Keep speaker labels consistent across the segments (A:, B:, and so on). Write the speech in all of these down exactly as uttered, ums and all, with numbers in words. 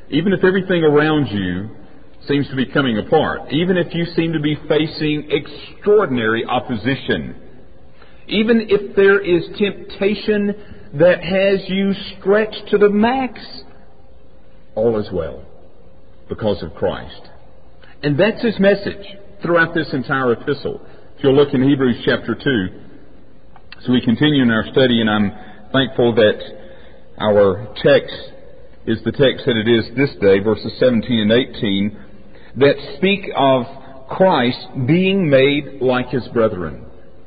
A: Even if everything around you seems to be coming apart, even if you seem to be facing extraordinary opposition, even if there is temptation that has you stretched to the max, all is well because of Christ. And that's His message throughout this entire epistle. If you'll look in Hebrews chapter two, so we continue in our study, and I'm thankful that our text is the text that it is this day, verses seventeen and eighteen, that speak of Christ being made like His brethren.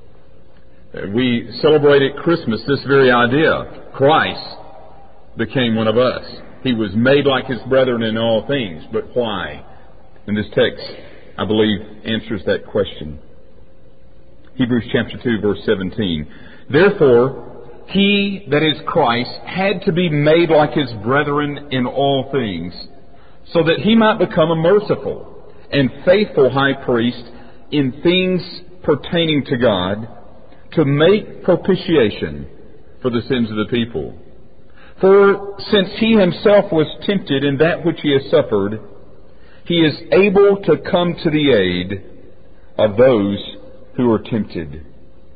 A: We celebrate at Christmas this very idea. Christ became one of us. He was made like His brethren in all things. But why? And this text, I believe, answers that question. Hebrews chapter two, verse seventeen. Therefore, He, that is Christ, had to be made like His brethren in all things, so that He might become a merciful and faithful high priest in things pertaining to God, to make propitiation for the sins of the people. For since He Himself was tempted in that which He has suffered, He is able to come to the aid of those who are tempted.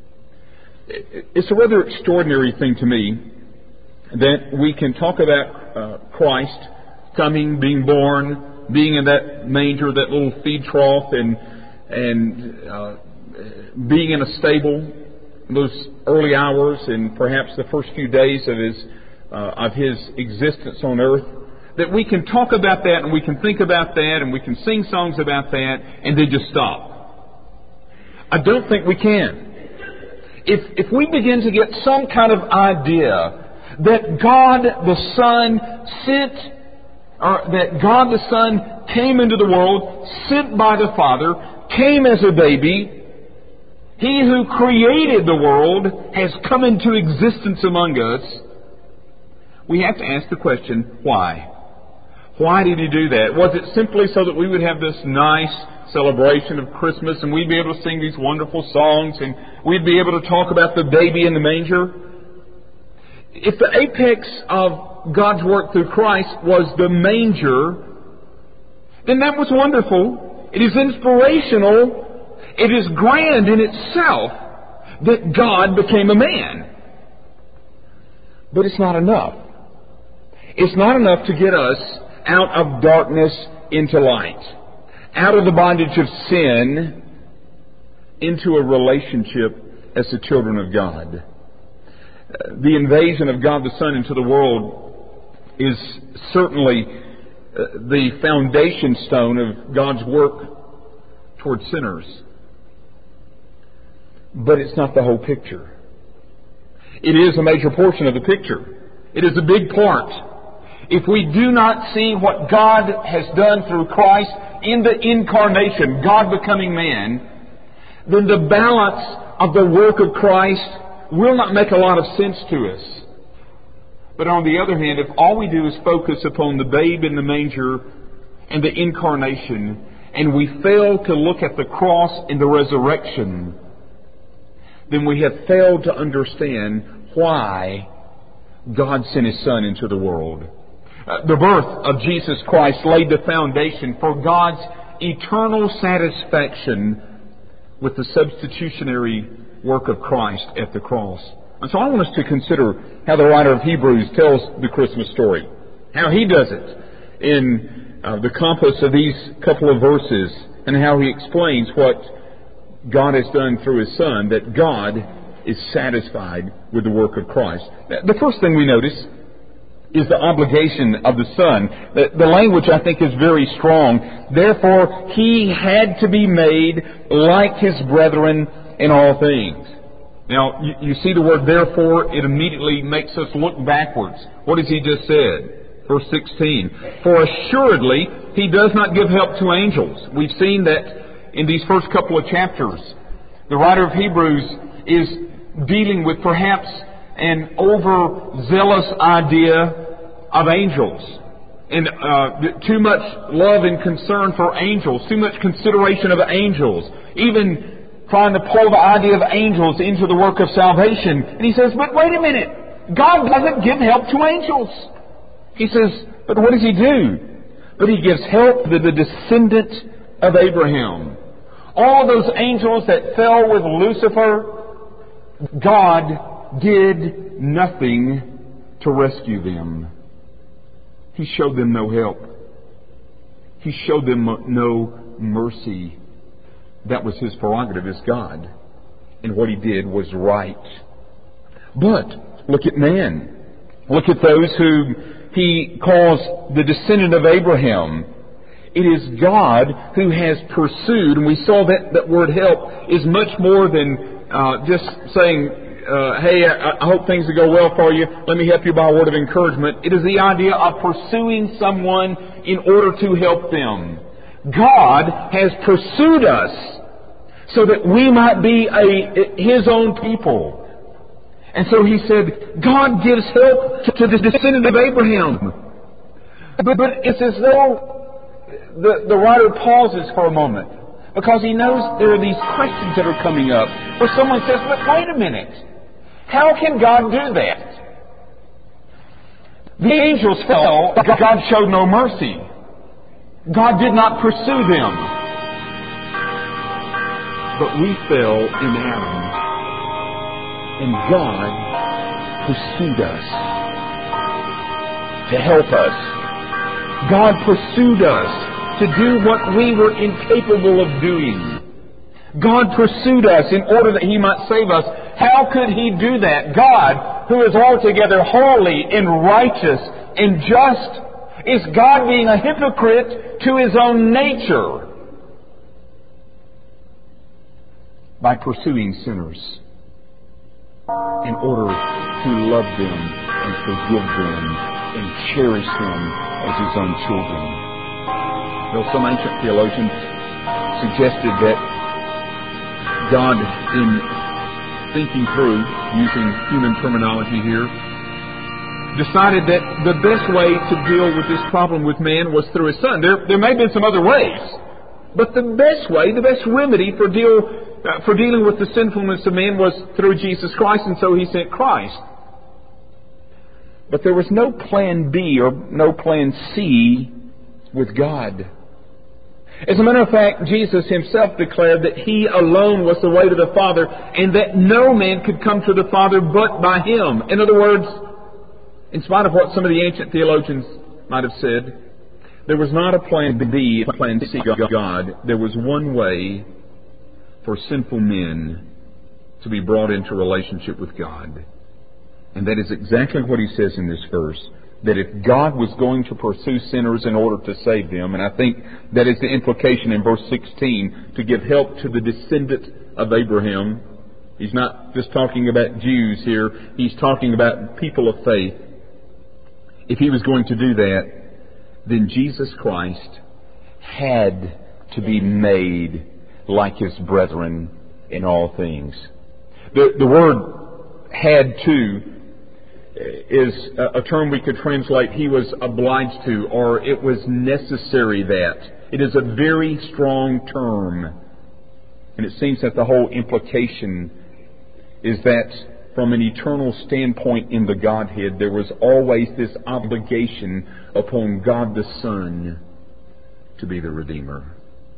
A: It's a rather extraordinary thing to me that we can talk about uh, Christ coming, being born, being in that manger, that little feed trough, and and uh, being in a stable, those early hours and perhaps the first few days of his uh, of his existence on earth. That we can talk about that, and we can think about that, and we can sing songs about that, and then just stop. I don't think we can. If if we begin to get some kind of idea that God the Son sent, or that God the Son came into the world, sent by the Father, came as a baby, He who created the world has come into existence among us, we have to ask the question, why? Why did He do that? Was it simply so that we would have this nice celebration of Christmas and we'd be able to sing these wonderful songs and we'd be able to talk about the baby in the manger? If the apex of God's work through Christ was the manger, then that was wonderful. It is inspirational. It is grand in itself that God became a man. But it's not enough. It's not enough to get us out of darkness into light, out of the bondage of sin into a relationship as the children of God. The invasion of God the Son into the world is certainly the foundation stone of God's work toward sinners. But it's not the whole picture. It is a major portion of the picture. It is a big part. If we do not see what God has done through Christ in the incarnation, God becoming man, then the balance of the work of Christ will not make a lot of sense to us. But on the other hand, if all we do is focus upon the babe in the manger and the incarnation, and we fail to look at the cross and the resurrection, then we have failed to understand why God sent His Son into the world. Uh, the birth of Jesus Christ laid the foundation for God's eternal satisfaction with the substitutionary work of Christ at the cross. And so I want us to consider how the writer of Hebrews tells the Christmas story, how he does it in uh, the compass of these couple of verses, and how he explains what God has done through His Son, that God is satisfied with the work of Christ. The first thing we notice is the obligation of the Son. The, the language, I think, is very strong. Therefore, He had to be made like His brethren in all things. Now, you, you see the word therefore, it immediately makes us look backwards. What has He just said? Verse sixteen. For assuredly, He does not give help to angels. We've seen that in these first couple of chapters. The writer of Hebrews is dealing with perhaps an overzealous idea of angels, and uh, too much love and concern for angels, too much consideration of angels, even trying to pull the idea of angels into the work of salvation. And he says, but wait a minute, God doesn't give help to angels. He says, but what does He do? but He gives help to the descendant of Abraham. All those angels that fell with Lucifer, God did nothing to rescue them. He showed them no help. He showed them no mercy. That was His prerogative as God. And what He did was right. But look at man. Look at those who He calls the descendant of Abraham. It is God who has pursued, and we saw that that word help is much more than uh, just saying, uh, hey, I, I hope things will go well for you. Let me help you by a word of encouragement. It is the idea of pursuing someone in order to help them. God has pursued us so that we might be a, His own people. And so He said, God gives help to, to the descendant of Abraham. But, but it's as though the, the writer pauses for a moment, because he knows there are these questions that are coming up where someone says, but wait a minute, how can God do that? The angels fell, God showed no mercy. God did not pursue them. But we fell in Adam, and God pursued us to help us. God pursued us to do what we were incapable of doing. God pursued us in order that He might save us. How could He do that? God, who is altogether holy and righteous and just, is God being a hypocrite to His own nature by pursuing sinners in order to love them and forgive them and cherish them as His own children? Though some ancient theologians suggested that God, in thinking through, using human terminology here, decided that the best way to deal with this problem with man was through His Son. There, there may have been some other ways, but the best way, the best remedy for deal uh, for dealing with the sinfulness of man was through Jesus Christ, and so He sent Christ. But there was no plan B or no plan C with God. As a matter of fact, Jesus Himself declared that He alone was the way to the Father, and that no man could come to the Father but by Him. In other words, in spite of what some of the ancient theologians might have said, there was not a plan B, a plan C of God. There was one way for sinful men to be brought into relationship with God. And that is exactly what He says in this verse, that if God was going to pursue sinners in order to save them, and I think that is the implication in verse sixteen, to give help to the descendant of Abraham. He's not just talking about Jews here, He's talking about people of faith. If He was going to do that, then Jesus Christ had to be made like His brethren in all things. The, the word had to is a term we could translate, He was obliged to, or it was necessary that. It is a very strong term. And it seems that the whole implication is that from an eternal standpoint in the Godhead, there was always this obligation upon God the Son to be the Redeemer.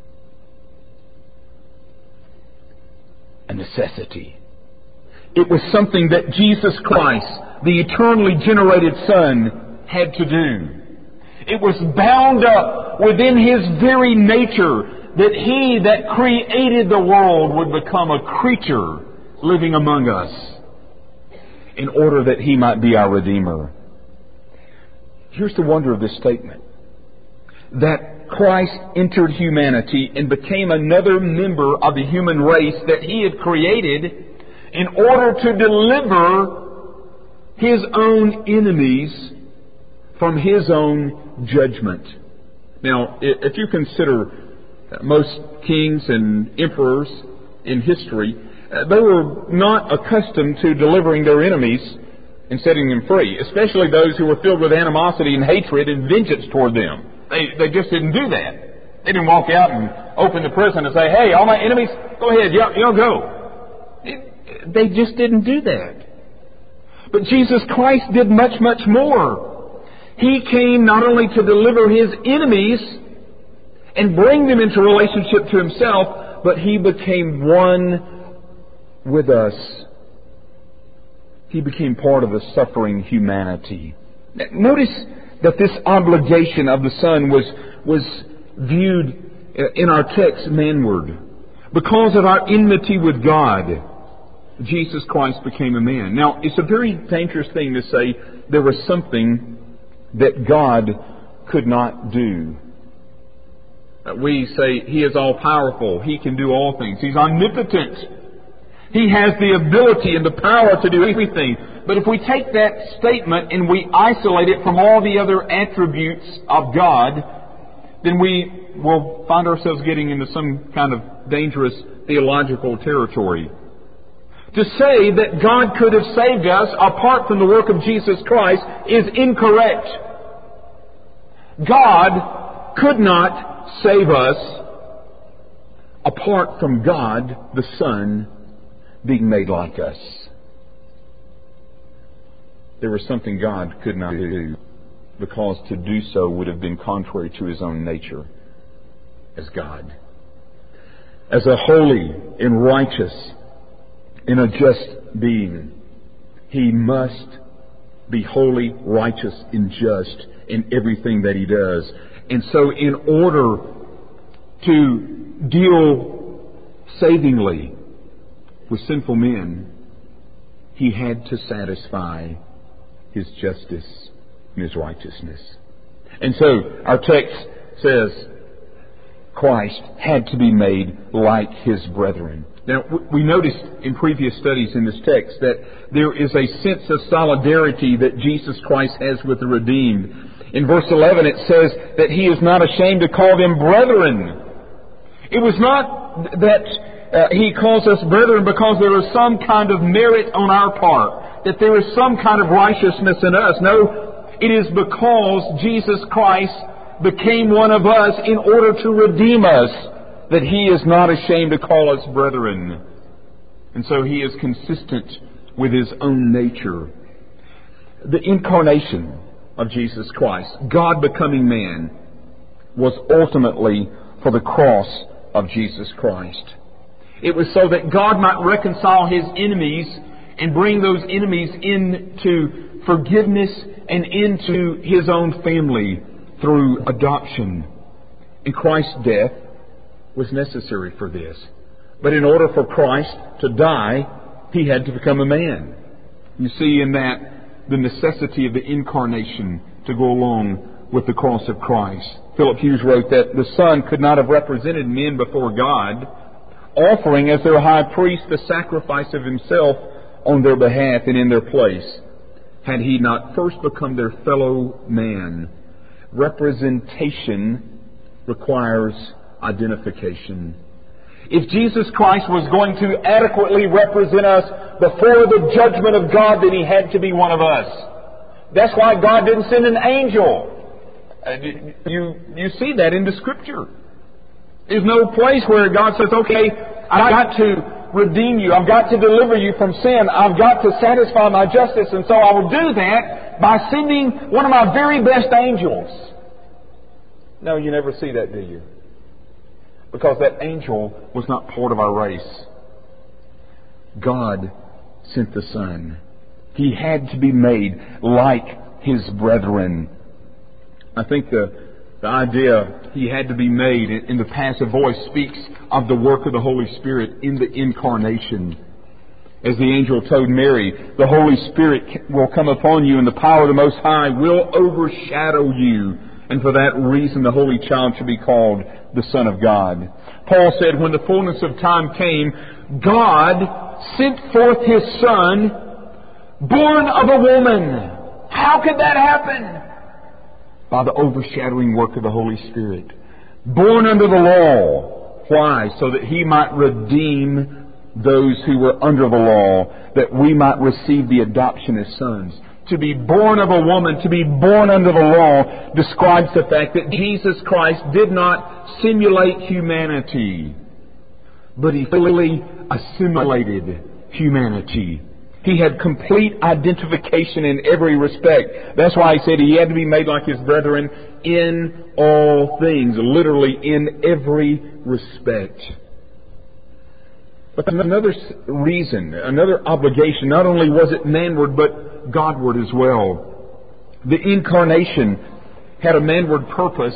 A: A necessity. It was something that Jesus Christ, the eternally generated Son, had to do. It was bound up within His very nature that He that created the world would become a creature living among us in order that He might be our Redeemer. Here's the wonder of this statement. That Christ entered humanity and became another member of the human race that He had created in order to deliver His own enemies from His own judgment. Now, if you consider most kings and emperors in history, they were not accustomed to delivering their enemies and setting them free, especially those who were filled with animosity and hatred and vengeance toward them. They, they just didn't do that. They didn't walk out and open the prison and say, hey, all my enemies, go ahead, y'all, y'all go. It, they just didn't do that. But Jesus Christ did much, much more. He came not only to deliver His enemies and bring them into relationship to Himself, but He became one with us. He became part of the suffering humanity. Notice that this obligation of the Son was, was viewed in our text manward. Because of our enmity with God, Jesus Christ became a man. Now, it's a very dangerous thing to say there was something that God could not do. We say He is all-powerful. He can do all things. He's omnipotent. He has the ability and the power to do everything. But if we take that statement and we isolate it from all the other attributes of God, then we will find ourselves getting into some kind of dangerous theological territory. To say that God could have saved us apart from the work of Jesus Christ is incorrect. God could not save us apart from God, the Son, being made like us. There was something God could not do, because to do so would have been contrary to His own nature as God. As a holy and righteous and a just being, He must be holy, righteous, and just in everything that He does. And so in order to deal savingly with sinful men, He had to satisfy His justice and His righteousness. And so our text says Christ had to be made like His brethren. Now, we noticed in previous studies in this text that there is a sense of solidarity that Jesus Christ has with the redeemed. In verse eleven it says that He is not ashamed to call them brethren. It was not that uh, He calls us brethren because there is some kind of merit on our part, that there is some kind of righteousness in us. No, it is because Jesus Christ became one of us in order to redeem us that He is not ashamed to call us brethren. And so He is consistent with His own nature. The incarnation of Jesus Christ, God becoming man, was ultimately for the cross of Jesus Christ. It was so that God might reconcile His enemies and bring those enemies into forgiveness and into His own family through adoption. And Christ's death was necessary for this. But in order for Christ to die, He had to become a man. You see in that the necessity of the incarnation to go along with the cross of Christ. Philip Hughes wrote that the Son could not have represented men before God, offering as their high priest the sacrifice of Himself on their behalf and in their place, had He not first become their fellow man. Representation requires identification. If Jesus Christ was going to adequately represent us before the judgment of God, then He had to be one of us. That's why God didn't send an angel. You, you see that in the Scripture. There's no place where God says, okay, I've got to redeem you. I've got to deliver you from sin. I've got to satisfy my justice. And so I will do that by sending one of my very best angels. No, you never see that, do you? Because that angel was not part of our race. God sent the Son. He had to be made like His brethren. I think the, the idea He had to be made in the passive voice speaks of the work of the Holy Spirit in the incarnation. As the angel told Mary, the Holy Spirit will come upon you and the power of the Most High will overshadow you. And for that reason the Holy Child should be called the Son of God. Paul said, when the fullness of time came, God sent forth His Son, born of a woman. How could that happen? By the overshadowing work of the Holy Spirit. Born under the law. Why? So that He might redeem those who were under the law, that we might receive the adoption as sons. To be born of a woman, to be born under the law, describes the fact that Jesus Christ did not simulate humanity, but He fully assimilated humanity. He had complete identification in every respect. That's why he said he had to be made like his brethren in all things, literally in every respect. But another reason, another obligation, not only was it manward, but Godward as well. The incarnation had a manward purpose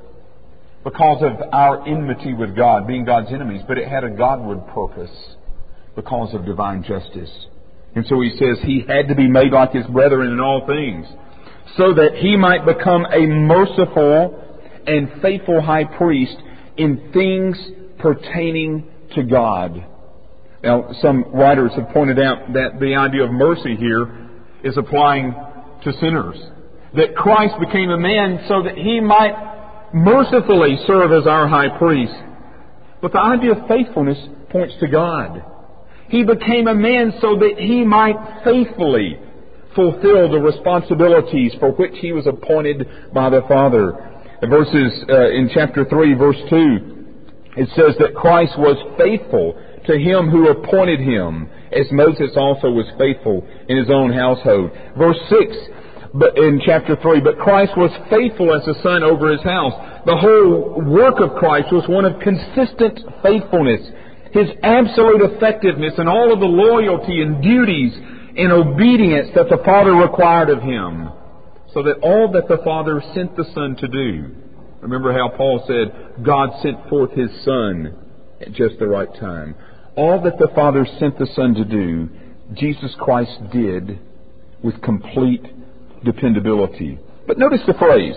A: because of our enmity with God, being God's enemies, but it had a Godward purpose because of divine justice. And so he says he had to be made like his brethren in all things, so that he might become a merciful and faithful high priest in things pertaining to God. Now, some writers have pointed out that the idea of mercy here is applying to sinners. That Christ became a man so that he might mercifully serve as our high priest. But the idea of faithfulness points to God. He became a man so that he might faithfully fulfill the responsibilities for which he was appointed by the Father. The verses uh, in chapter three, verse two, it says that Christ was faithful to him who appointed him, as Moses also was faithful in his own household. Verse six, but in chapter three, but Christ was faithful as a son over his house. The whole work of Christ was one of consistent faithfulness. His absolute effectiveness and all of the loyalty and duties and obedience that the Father required of him, so that all that the Father sent the Son to do. Remember how Paul said, God sent forth his Son at just the right time. All that the Father sent the Son to do, Jesus Christ did with complete dependability. But notice the phrase,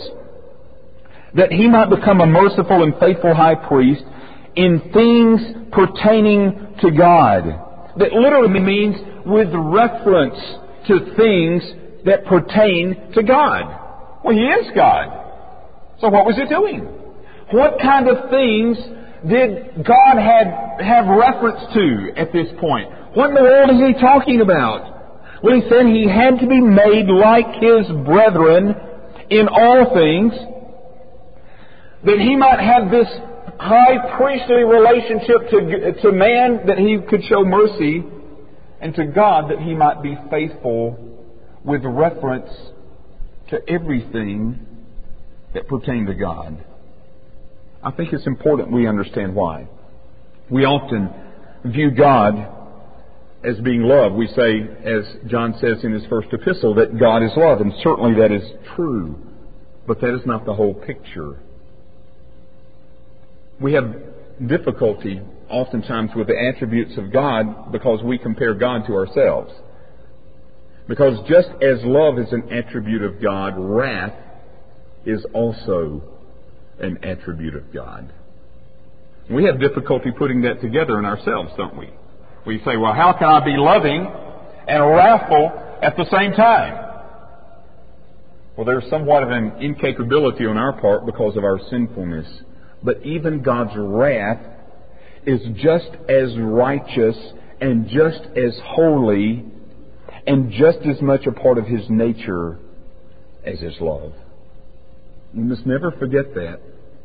A: that he might become a merciful and faithful high priest in things pertaining to God. That literally means with reference to things that pertain to God. Well, he is God. So what was he doing? What kind of things did God have, have reference to at this point? What in the world is he talking about? Well, he said he had to be made like his brethren in all things, that he might have this high priestly relationship to, to man, that he could show mercy, and to God that he might be faithful with reference to everything that pertained to God. I think it's important we understand why. We often view God as being love. We say, as John says in his first epistle, that God is love, and certainly that is true, but that is not the whole picture. We have difficulty oftentimes with the attributes of God because we compare God to ourselves. Because just as love is an attribute of God, wrath is also an attribute of God. We have difficulty putting that together in ourselves, don't we? We say, well, how can I be loving and wrathful at the same time? Well, there's somewhat of an incapability on our part because of our sinfulness. But even God's wrath is just as righteous and just as holy and just as much a part of his nature as his love. We must never forget that.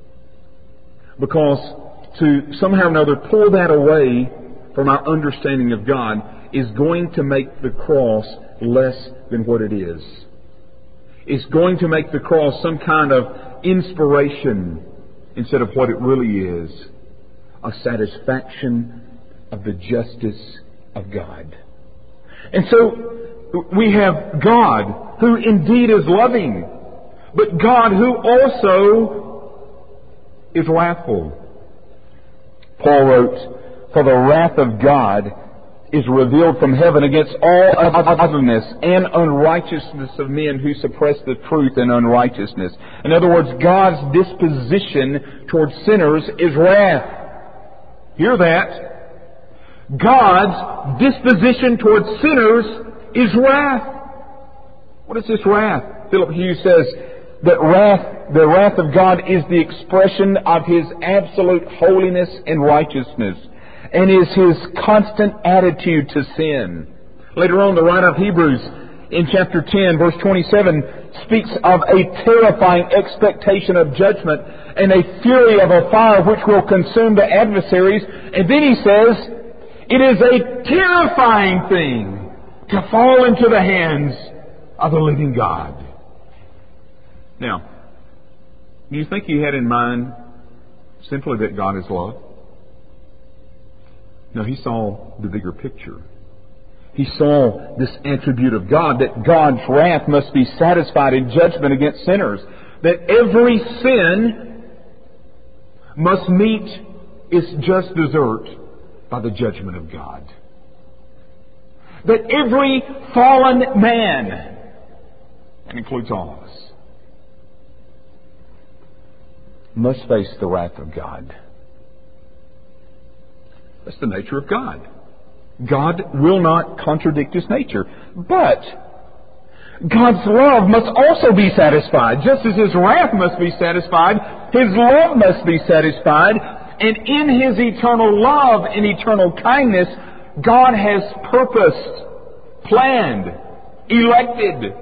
A: Because to somehow or another pull that away from our understanding of God is going to make the cross less than what it is. It's going to make the cross some kind of inspiration instead of what it really is, a satisfaction of the justice of God. And so we have God who indeed is loving, but God who also is wrathful. Paul wrote, for the wrath of God is revealed from heaven against all ungodliness and unrighteousness of men who suppress the truth in unrighteousness. In other words, God's disposition towards sinners is wrath. Hear that? God's disposition towards sinners is wrath. What is this wrath? Philip Hughes says that wrath, the wrath of God is the expression of His absolute holiness and righteousness, and is His constant attitude to sin. Later on, the writer of Hebrews in chapter ten, verse twenty-seven, speaks of a terrifying expectation of judgment and a fury of a fire which will consume the adversaries. And then he says, it is a terrifying thing to fall into the hands of the living God. Now, do you think he had in mind simply that God is love? No, he saw the bigger picture. He saw this attribute of God, that God's wrath must be satisfied in judgment against sinners, that every sin must meet its just desert by the judgment of God. That every fallen man, that includes all of us, must face the wrath of God. That's the nature of God. God will not contradict His nature. But God's love must also be satisfied. Just as His wrath must be satisfied, His love must be satisfied. And in His eternal love and eternal kindness, God has purposed, planned, elected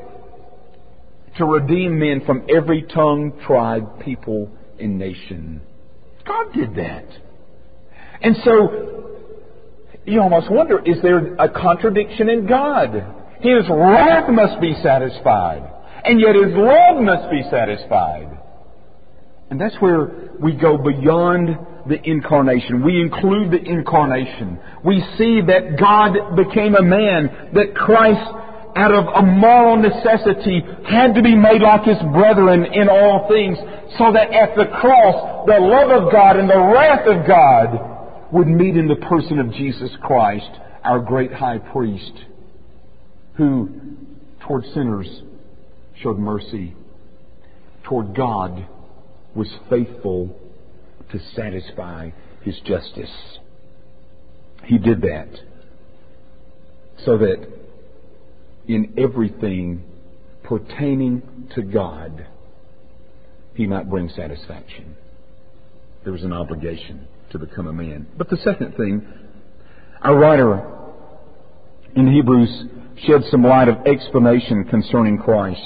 A: to redeem men from every tongue, tribe, people, and nation. God did that. And so, you almost wonder, is there a contradiction in God? His wrath must be satisfied, and yet His love must be satisfied. And that's where we go beyond the incarnation. We include the incarnation. We see that God became a man, that Christ, out of a moral necessity, had to be made like His brethren in all things, so that at the cross, the love of God and the wrath of God would meet in the person of Jesus Christ, our great high priest, who toward sinners showed mercy, toward God was faithful to satisfy His justice. He did that so that in everything pertaining to God, He might bring satisfaction. There was an obligation to become a man. But the second thing, our writer in Hebrews shed some light of explanation concerning Christ.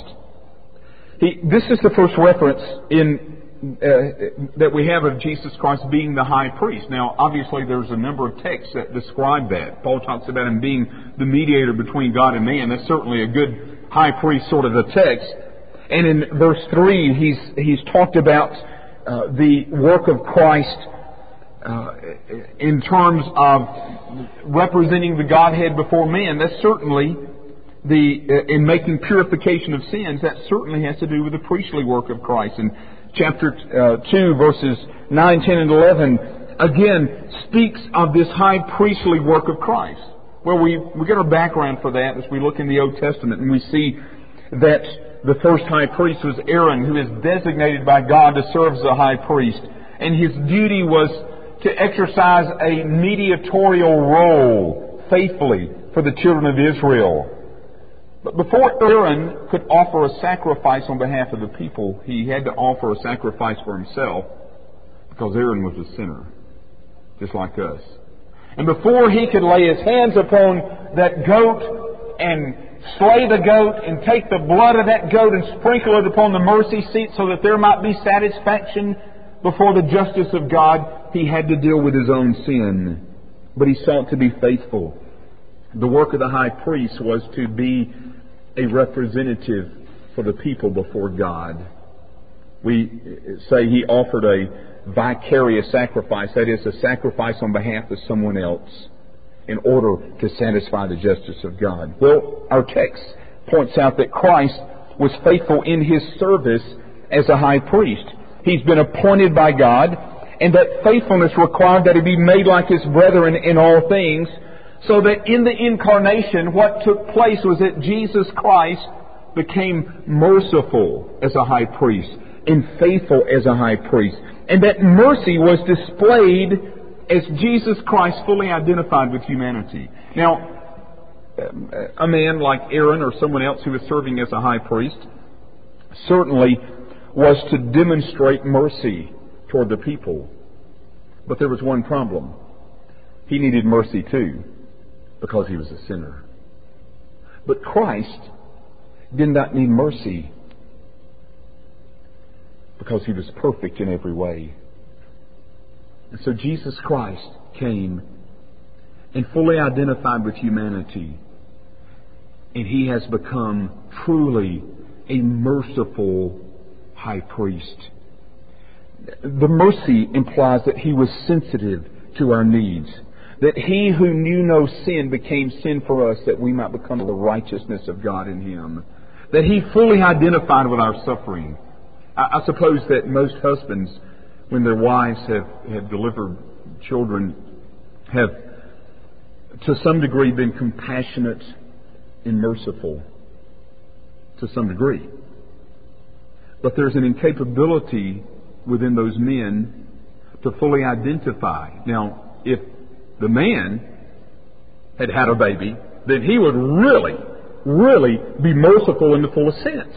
A: He, this is the first reference in uh, that we have of Jesus Christ being the high priest. Now, obviously, there's a number of texts that describe that. Paul talks about Him being the mediator between God and man. That's certainly a good high priest sort of a text. And in verse three, he's he's talked about uh, the work of Christ Uh, in terms of representing the Godhead before men. That's certainly the uh, in making purification of sins. That certainly has to do with the priestly work of Christ. In chapter uh, two, verses nine, ten, and eleven, again speaks of this high priestly work of Christ. Well, we we get our background for that as we look in the Old Testament, and we see that the first high priest was Aaron, who is designated by God to serve as a high priest, and his duty was to exercise a mediatorial role faithfully for the children of Israel. But before Aaron could offer a sacrifice on behalf of the people, he had to offer a sacrifice for himself, because Aaron was a sinner, just like us. And before he could lay his hands upon that goat and slay the goat and take the blood of that goat and sprinkle it upon the mercy seat so that there might be satisfaction before the justice of God, he had to deal with his own sin. But he sought to be faithful. The work of the high priest was to be a representative for the people before God. We say he offered a vicarious sacrifice, that is, a sacrifice on behalf of someone else in order to satisfy the justice of God. Well, our text points out that Christ was faithful in His service as a high priest. He's been appointed by God, and that faithfulness required that He be made like His brethren in all things, so that in the incarnation what took place was that Jesus Christ became merciful as a high priest and faithful as a high priest. And that mercy was displayed as Jesus Christ fully identified with humanity. Now, a man like Aaron or someone else who was serving as a high priest certainly was to demonstrate mercy toward the people. But there was one problem. He needed mercy too, because he was a sinner. But Christ did not need mercy because He was perfect in every way. And so Jesus Christ came and fully identified with humanity
B: And He has become truly a merciful high priest. The mercy implies that He was sensitive to our needs. That He who knew no sin became sin for us, that we might become the righteousness of God in Him. That He fully identified with our suffering. I, I suppose that most husbands, when their wives have, have delivered children, have to some degree been compassionate and merciful. To some degree. But there's an incapability within those men to fully identify. Now, if the man had had a baby, then he would really, really be merciful in the fullest sense.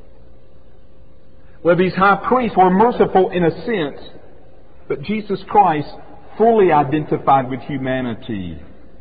B: Well, these high priests were merciful in a sense, but Jesus Christ fully identified with humanity.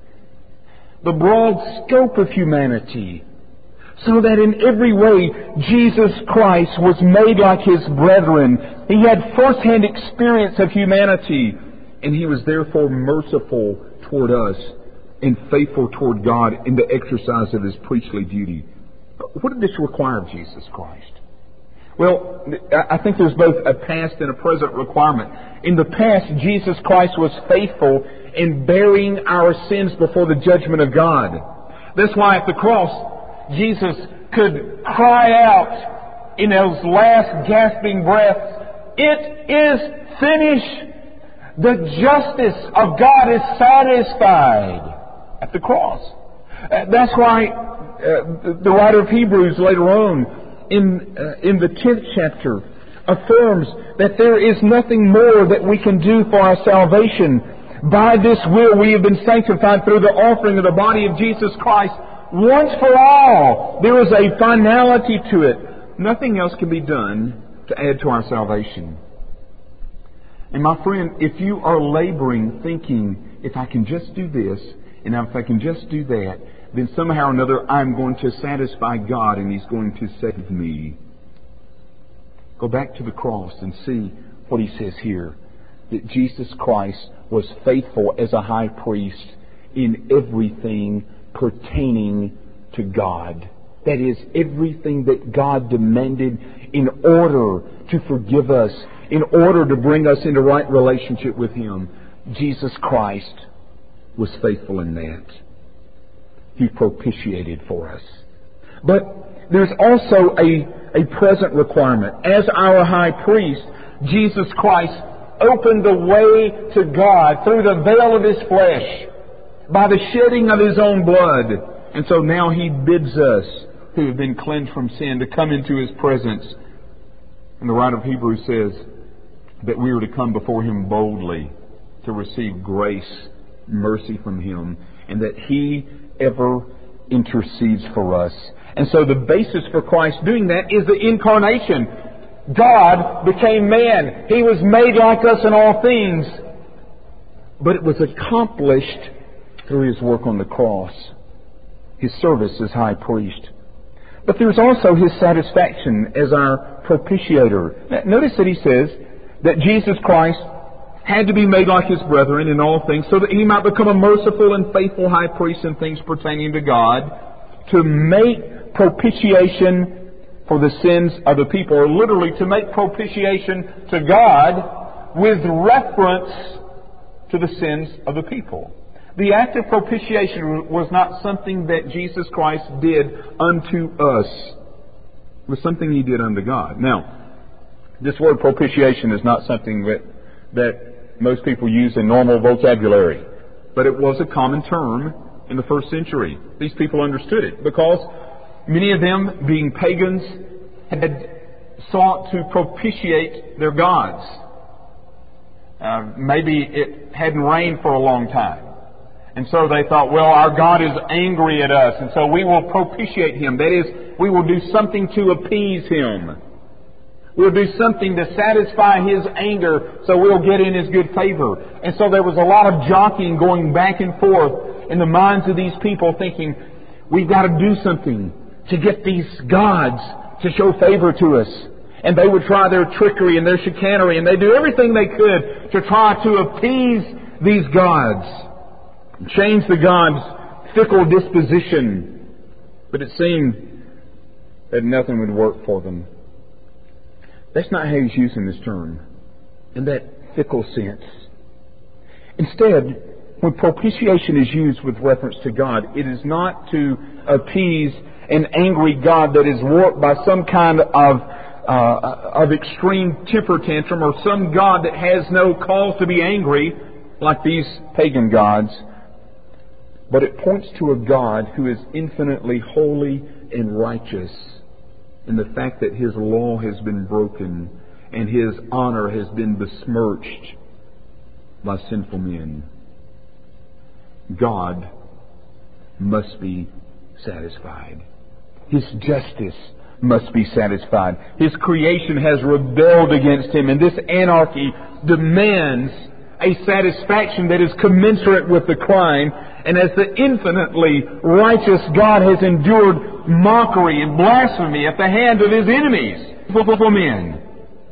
B: The broad scope of humanity. So that in every way, Jesus Christ was made like His brethren. He had first-hand experience of humanity. And He was therefore merciful toward us and faithful toward God in the exercise of His priestly duty. What did this require of Jesus Christ? Well, I think there's both a past and a present requirement. In the past, Jesus Christ was faithful in bearing our sins before the judgment of God. That's why at the cross, Jesus could cry out in those last gasping breaths, "It is finished." The justice of God is satisfied at the cross. Uh, that's why uh, the writer of Hebrews later on in uh, in the tenth chapter affirms that there is nothing more that we can do for our salvation. By this will we have been sanctified through the offering of the body of Jesus Christ once for all. There is a finality to it. Nothing else can be done to add to our salvation. And my friend, if you are laboring, thinking, if I can just do this, and if I can just do that, then somehow or another I'm going to satisfy God and He's going to save me. Go back to the cross and see what He says here. That Jesus Christ was faithful as a high priest in everything pertaining to God. That is, everything that God demanded in order to forgive us, in order to bring us into right relationship with Him. Jesus Christ was faithful in that. He propitiated for us. But there's also a, a present requirement. As our high priest, Jesus Christ opened the way to God through the veil of His flesh by the shedding of His own blood. And so now He bids us who have been cleansed from sin to come into His presence. And the writer of Hebrews says that we are to come before Him boldly to receive grace, mercy from Him, and that He ever intercedes for us. And so the basis for Christ doing that is the incarnation. God became man. He was made like us in all things. But it was accomplished through His work on the cross, His service as high priest. But there's also His satisfaction as our propitiator. Now, notice that He says that Jesus Christ had to be made like His brethren in all things so that He might become a merciful and faithful high priest in things pertaining to God, to make propitiation for the sins of the people, or literally to make propitiation to God with reference to the sins of the people. The act of propitiation was not something that Jesus Christ did unto us. It was something He did unto God. Now, this word propitiation is not something that, that most people use in normal vocabulary. But it was a common term in the first century. These people understood it because many of them, being pagans, had sought to propitiate their gods. Uh, maybe it hadn't rained for a long time. And so they thought, well, our God is angry at us, and so we will propitiate Him. That is, we will do something to appease Him. We'll do something to satisfy His anger so we'll get in His good favor. And so there was a lot of jockeying going back and forth in the minds of these people, thinking, we've got to do something to get these gods to show favor to us. And they would try their trickery and their chicanery, and they'd do everything they could to try to appease these gods, change the gods' fickle disposition. But it seemed that nothing would work for them. That's not how he's using this term, in that fickle sense. Instead, when propitiation is used with reference to God, it is not to appease an angry God that is warped by some kind of uh, of extreme temper tantrum, or some God that has no cause to be angry like these pagan gods. But it points to a God who is infinitely holy and righteous, in the fact that His law has been broken and His honor has been besmirched by sinful men. God must be satisfied. His justice must be satisfied. His creation has rebelled against Him, and this anarchy demands a satisfaction that is commensurate with the crime. And as the infinitely righteous God has endured mockery and blasphemy at the hand of His enemies for men,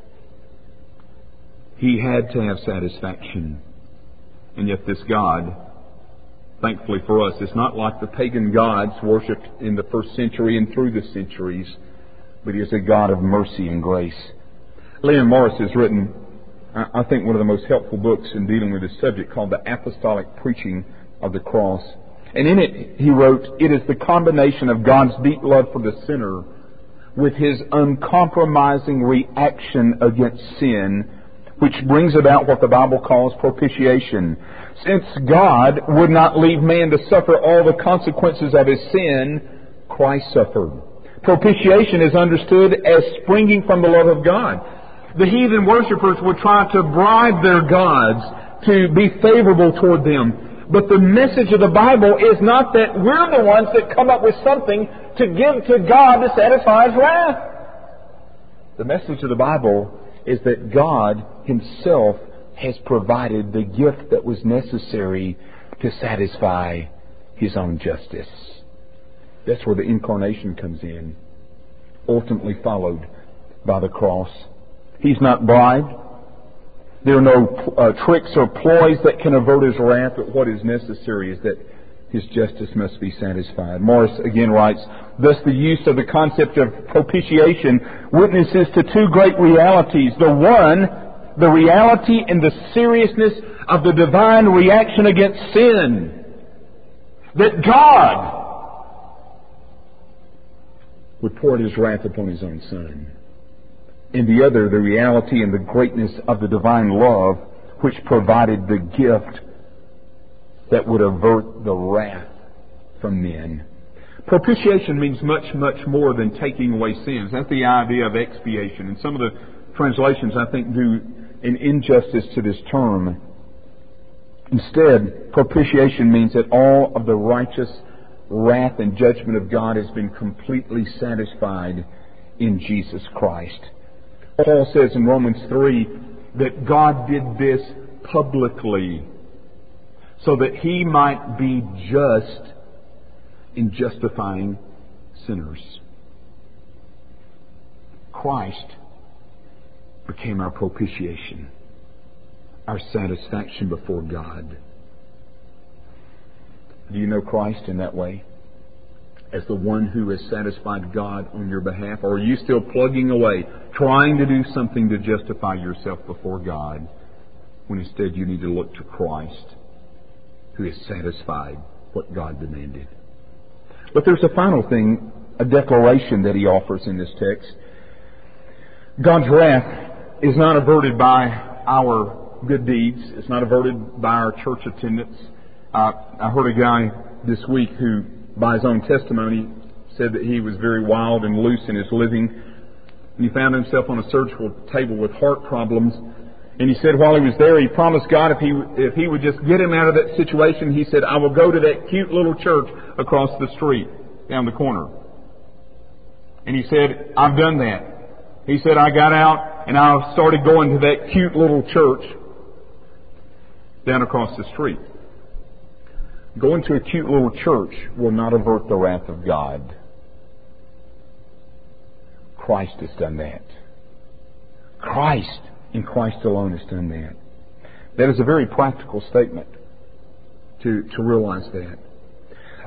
B: He had to have satisfaction. And yet this God, thankfully for us, is not like the pagan gods worshipped in the first century and through the centuries, but He is a God of mercy and grace. Leon Morris has written, I think, one of the most helpful books in dealing with this subject, called The Apostolic Preaching of the Cross. And in it, he wrote, "It is the combination of God's deep love for the sinner with His uncompromising reaction against sin, which brings about what the Bible calls propitiation. Since God would not leave man to suffer all the consequences of his sin, Christ suffered. Propitiation is understood as springing from the love of God. The heathen worshippers would try to bribe their gods to be favorable toward them. But the message of the Bible is not that we're the ones that come up with something to give to God to satisfy His wrath. The message of the Bible is that God Himself has provided the gift that was necessary to satisfy His own justice. That's where the incarnation comes in, ultimately followed by the cross. He's not bribed. There are no uh, tricks or ploys that can avert His wrath, but what is necessary is that His justice must be satisfied. Morris again writes, "Thus the use of the concept of propitiation witnesses to two great realities. The one, the reality and the seriousness of the divine reaction against sin. That God would pour out His wrath upon His own Son. And the other, the reality and the greatness of the divine love which provided the gift that would avert the wrath from men." Propitiation means much, much more than taking away sins. That's the idea of expiation. And some of the translations, I think, do an injustice to this term. Instead, propitiation means that all of the righteous wrath and judgment of God has been completely satisfied in Jesus Christ. Paul says in Romans three that God did this publicly so that He might be just in justifying sinners. Christ became our propitiation, our satisfaction before God. Do you know Christ in that way? As the one who has satisfied God on your behalf? Or are you still plugging away, trying to do something to justify yourself before God, when instead you need to look to Christ, who has satisfied what God demanded? But there's a final thing, a declaration that He offers in this text. God's wrath is not averted by our good deeds. It's not averted by our church attendance. Uh, I heard a guy this week who, by his own testimony, said that he was very wild and loose in his living. And he found himself on a surgical table with heart problems. And he said while he was there, he promised God if he if he would just get him out of that situation, he said, "I will go to that cute little church across the street, down the corner." And he said, "I've done that." He said, "I got out and I started going to that cute little church down across the street." Going to a cute little church will not avert the wrath of God. Christ has done that. Christ and Christ alone has done that. That is a very practical statement to, to realize that.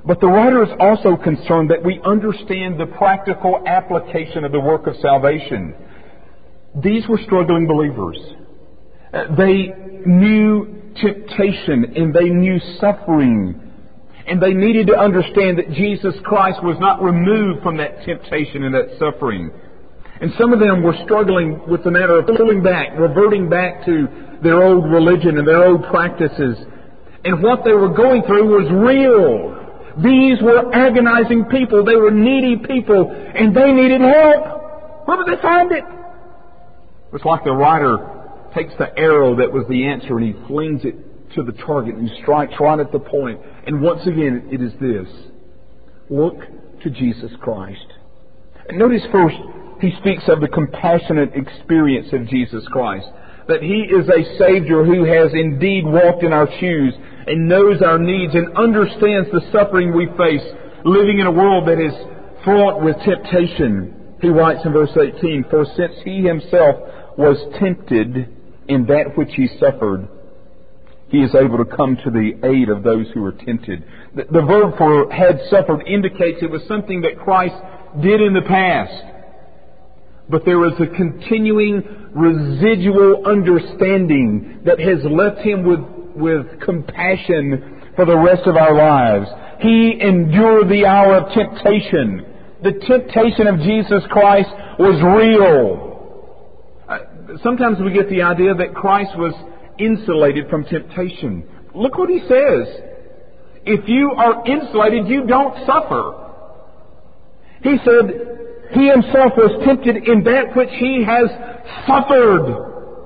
B: But the writer is also concerned that we understand the practical application of the work of salvation. These were struggling believers. Uh, they knew temptation and they knew suffering. And they needed to understand that Jesus Christ was not removed from that temptation and that suffering. And some of them were struggling with the matter of pulling back, reverting back to their old religion and their old practices. And what they were going through was real. These were agonizing people. They were needy people. And they needed help. Where would they find it? It's like the writer takes the arrow that was the answer and he flings it to the target and strikes right at the point. And once again, it is this. Look to Jesus Christ. And notice first, he speaks of the compassionate experience of Jesus Christ. That He is a Savior who has indeed walked in our shoes and knows our needs and understands the suffering we face living in a world that is fraught with temptation. He writes in verse eighteen, "For since He Himself was tempted in that which He suffered, He is able to come to the aid of those who are tempted." The, the verb for "had suffered" indicates it was something that Christ did in the past. But there is a continuing residual understanding that has left Him with, with compassion for the rest of our lives. He endured the hour of temptation. The temptation of Jesus Christ was real. Uh, sometimes we get the idea that Christ was insulated from temptation. Look what He says. If you are insulated, you don't suffer. He said, He Himself was tempted in that which He has suffered.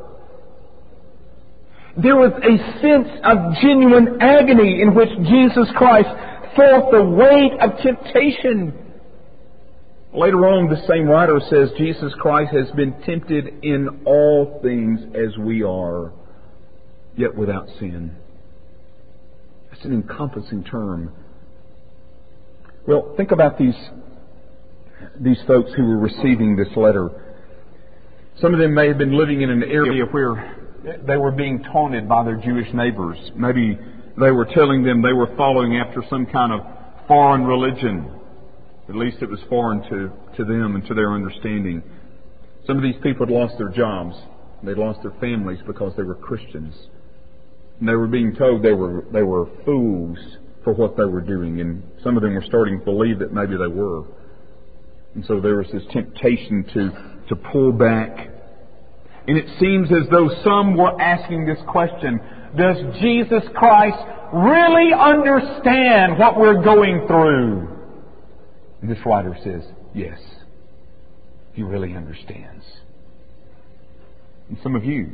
B: There was a sense of genuine agony in which Jesus Christ felt the weight of temptation. Later on, the same writer says Jesus Christ has been tempted in all things as we are, yet without sin. That's an encompassing term. Well, think about these these folks who were receiving this letter. Some of them may have been living in an area where they were being taunted by their Jewish neighbors. Maybe they were telling them they were following after some kind of foreign religion. At least it was foreign to, to them and to their understanding. Some of these people had lost their jobs. They lost their families because they were Christians. And they were being told they were they were fools for what they were doing. And some of them were starting to believe that maybe they were. And so there was this temptation to, to pull back. And it seems as though some were asking this question: does Jesus Christ really understand what we're going through? And this writer says, yes, He really understands. And some of you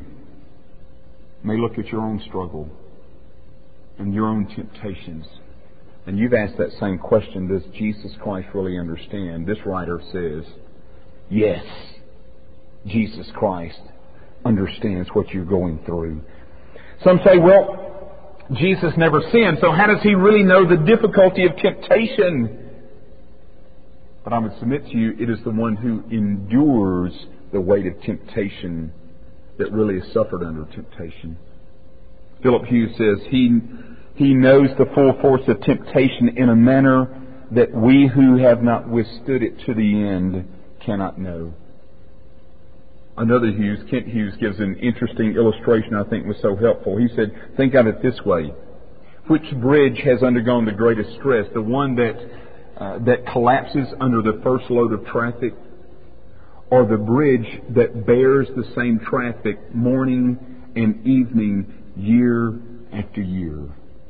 B: may look at your own struggle and your own temptations, and you've asked that same question: does Jesus Christ really understand? This writer says, yes, Jesus Christ understands what you're going through. Some say, well, Jesus never sinned, so how does He really know the difficulty of temptation? But I would submit to you, it is the one who endures the weight of temptation that really has suffered under temptation. Philip Hughes says, He He knows the full force of temptation in a manner that we who have not withstood it to the end cannot know. Another Hughes, Kent Hughes, gives an interesting illustration I think was so helpful. He said, think of it this way. Which bridge has undergone the greatest stress? The one that uh, that collapses under the first load of traffic, or the bridge that bears the same traffic morning and evening, year after year?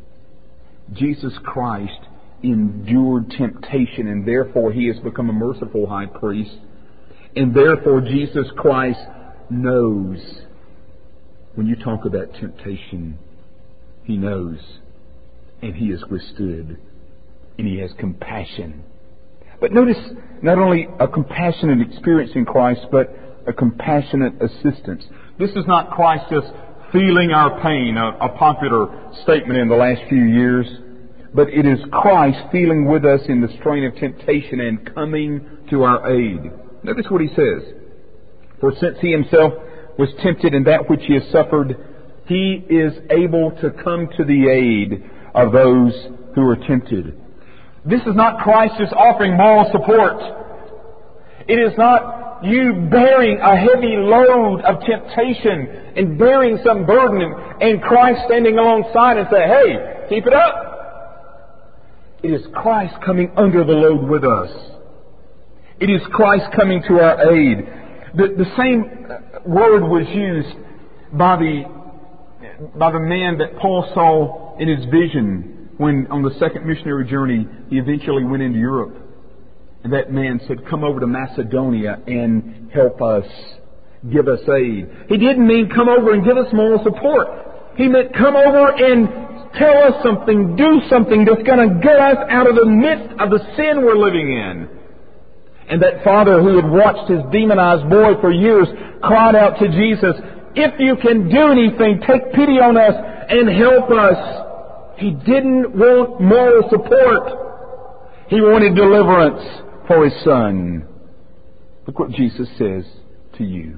B: Jesus Christ endured temptation, and therefore He has become a merciful high priest. And therefore Jesus Christ knows. When you talk about temptation, He knows. And He has withstood. And He has compassion. But notice, not only a compassionate experience in Christ, but a compassionate assistance. This is not Christ just feeling our pain, a, a popular statement in the last few years. But it is Christ feeling with us in the strain of temptation and coming to our aid. Notice what He says. For since He Himself was tempted in that which He has suffered, He is able to come to the aid of those who are tempted. This is not Christ just offering moral support. It is not you bearing a heavy load of temptation and bearing some burden and, and Christ standing alongside and say, hey, keep it up. It is Christ coming under the load with us. It is Christ coming to our aid. The, the same word was used by the, by the man that Paul saw in his vision when on the second missionary journey he eventually went into Europe. And that man said, come over to Macedonia and help us, give us aid. He didn't mean come over and give us moral support. He meant come over and tell us something, do something that's going to get us out of the midst of the sin we're living in. And that father who had watched his demonized boy for years cried out to Jesus, if you can do anything, take pity on us and help us. He didn't want moral support. He wanted deliverance for his son. Look what Jesus says to you.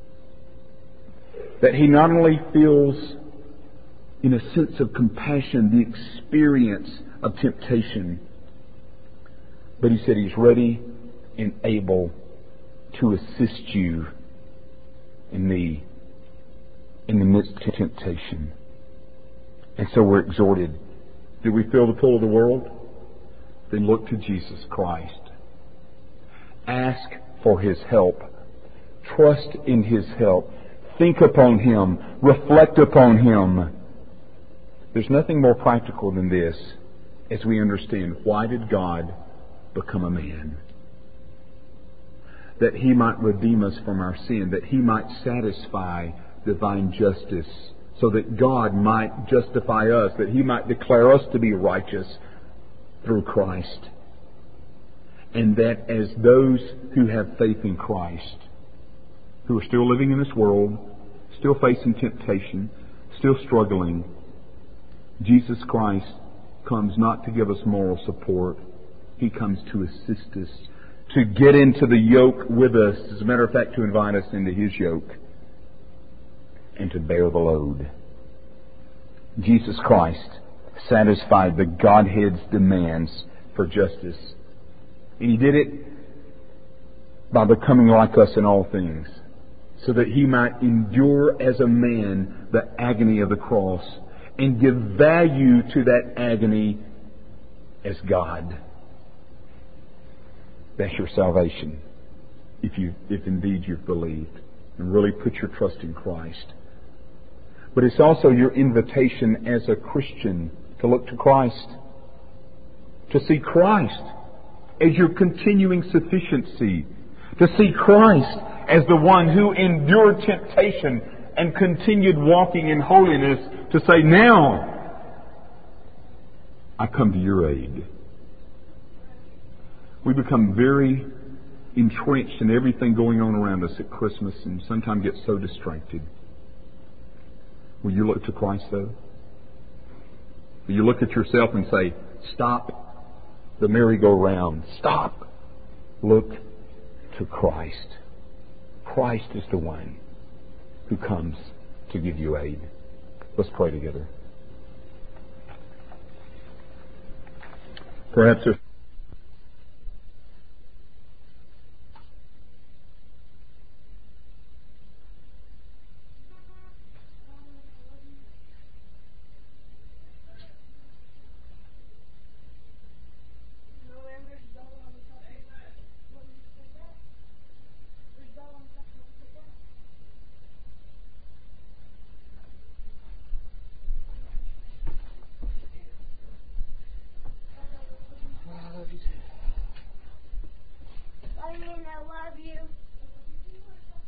B: That he not only feels in a sense of compassion the experience of temptation, but he said he's ready and able to assist you and me in the midst of temptation. And so we're exhorted. Do we feel the pull of the world? Then look to Jesus Christ. Ask for His help. Trust in His help. Think upon Him. Reflect upon Him. There's nothing more practical than this as we understand why did God become a man? That He might redeem us from our sin, that He might satisfy divine justice, so that God might justify us, that He might declare us to be righteous through Christ. And that as those who have faith in Christ, who are still living in this world, still facing temptation, still struggling, Jesus Christ comes not to give us moral support. He comes to assist us, to get into the yoke with us. As a matter of fact, to invite us into His yoke and to bear the load. Jesus Christ satisfied the Godhead's demands for justice. And He did it by becoming like us in all things, so that He might endure as a man the agony of the cross and give value to that agony as God. That's your salvation, if you, if indeed you've believed and really put your trust in Christ. But it's also your invitation as a Christian to look to Christ, to see Christ as your continuing sufficiency, to see Christ as the one who endured temptation and continued walking in holiness, to say, now I come to your aid. We become very entrenched in everything going on around us at Christmas and sometimes get so distracted. Will you look to Christ, though? Will you look at yourself and say, stop the merry-go-round. Stop. Look to Christ. Christ is the one who comes to give you aid. Let's pray together. Perhaps there's